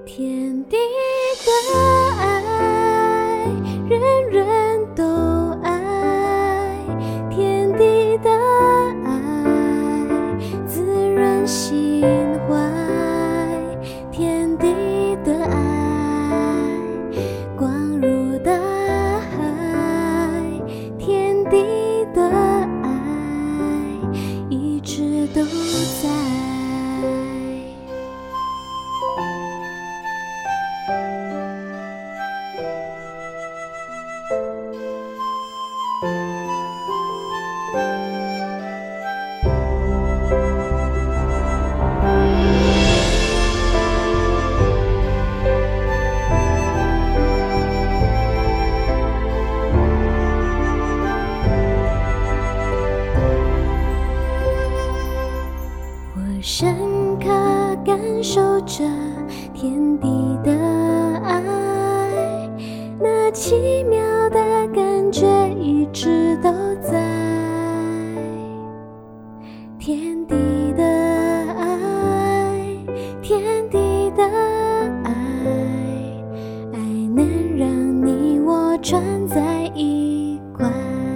天地的爱，人人都爱。天地的爱，滋润心怀。天地的爱，光如大海。天地的爱，一直都在。深刻感受着天地的爱，那奇妙的感觉一直都在。天地的爱，天地的爱，爱能让你我串在一块。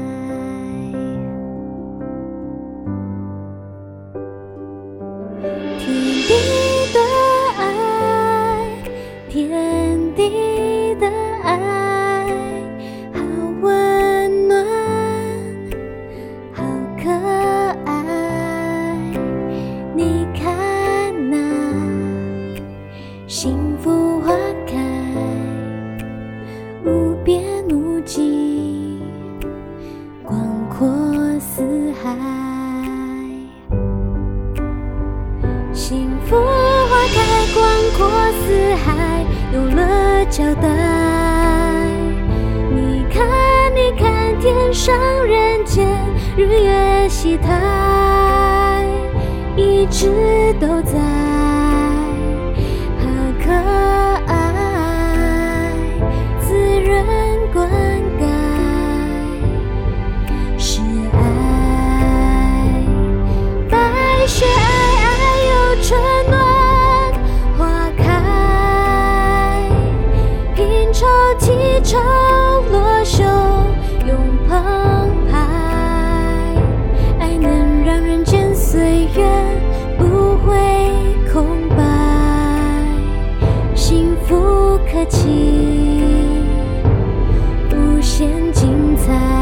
天地的爱，好温暖，好可爱。你看那幸福花开，无边无际，广阔四海。幸福花开，广阔四海，有了交代。你看，你看，天上人间，日月西台，一直都在，好可爱，滋润灌溉，是爱，白雪皑皑又春暖。起潮落袖永澎湃，爱能让人间岁月不会空白，幸福可期，无限精彩。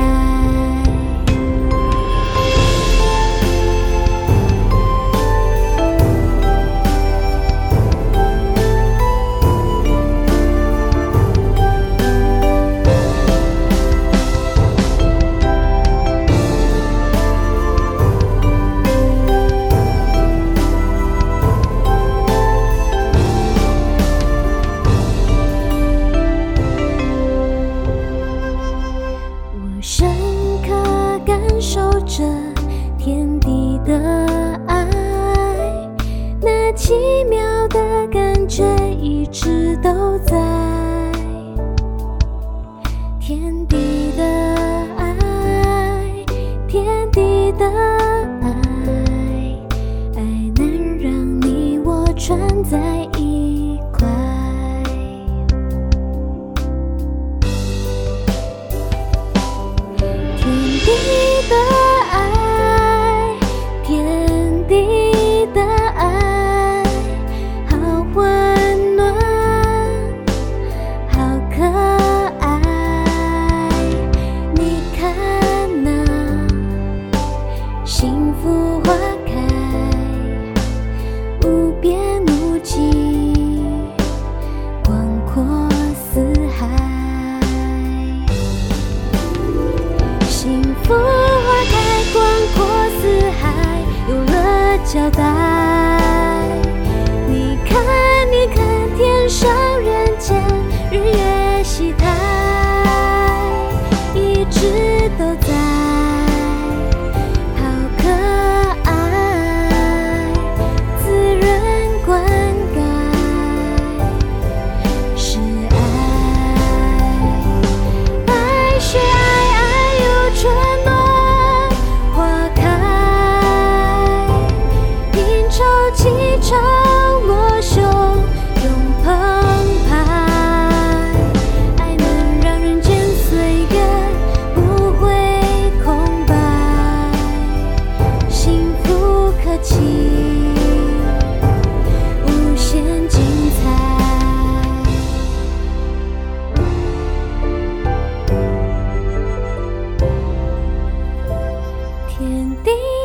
深刻感受着天地的爱，那奇妙的感觉一直都在。天地的爱，天地的爱，爱能让你我串在一块。天地的爱，天地的爱，好温暖，好可爱。你看那幸福花开，无边无际，广阔四海。幸福花开，广阔四海，有了交代。你看，你看，天上人间，日月西台，一直都在，好可爱，滋润灌溉，是爱，白雪春暖花开， 起，无限精彩。天地